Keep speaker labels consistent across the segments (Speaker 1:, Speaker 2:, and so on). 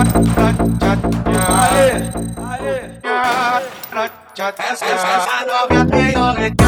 Speaker 1: Essa novinha tem o legal.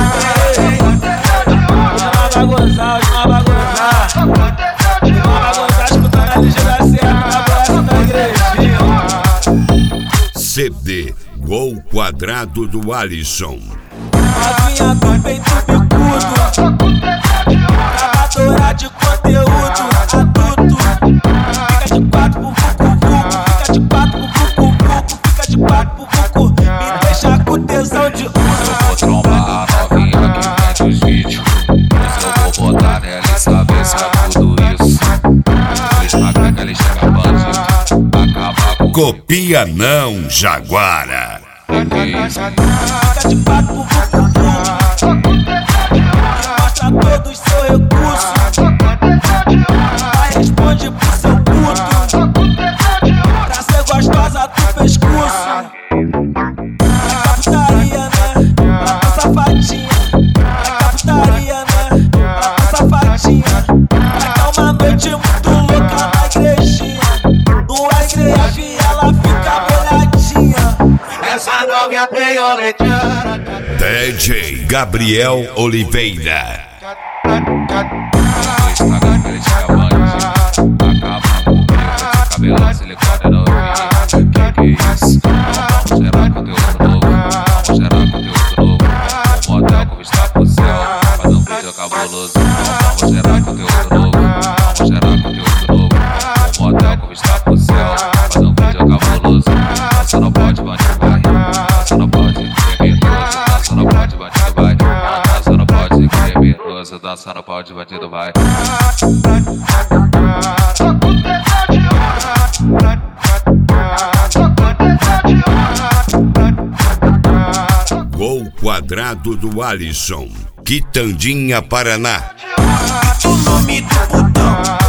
Speaker 2: Vai gozar, vai gozar. Vai gozar escutando a ligeira certa na bosta da igrejinha.
Speaker 3: CD Gol Quadrado do Alisson.
Speaker 2: Novinha do peito bicudo, gravadora de conteúdo adulto. Fica de quatro pro vucu-vucu, fica de quatro pro vucu-vucu, fica de quatro pro vucu. Me deixa com tesão de uso.
Speaker 4: Eu vou trombar a novinha que vende os vídeos. Mas eu vou botar nela e saber se é tudo isso. No Instagram que ela chega bandido, acabar com
Speaker 3: Copia não, Jaguara.
Speaker 2: Fica de papo pro vucu-vucu, mostra todos seu recurso. Aí responde pro seu puto, pra ser gostosa do pescoço. É putaria, né? Ela tá safadinha. É putaria, né? Ela tá safadinha. É uma noite muito louca na igrejinha. No SCF ela fica molhadinha.
Speaker 1: Essa novinha tem o legal.
Speaker 3: DJ Gabriel Oliveira.
Speaker 4: no Instagram que ela chega bandido, acabar com o cabelo silicone novinha. Que é isso? Vamos gerar conteúdo novo. Vamos gerar conteúdo novo. Um motel com vista pro céu, faz um vídeo cabuloso. Vamos gerar conteúdo novo. Vamos gerar conteúdo novo. Um motel com vista pro céu, faz um vídeo cabuloso. Dança não pode, bandido vai. Dança não pode, criminoso. Dança não pode, bandido vai. Dança não pode, criminoso. Dança não pode, bandido vai.
Speaker 3: Gol Quadrado do Alisson. Quitandinha, Paraná.
Speaker 2: O nome do putão.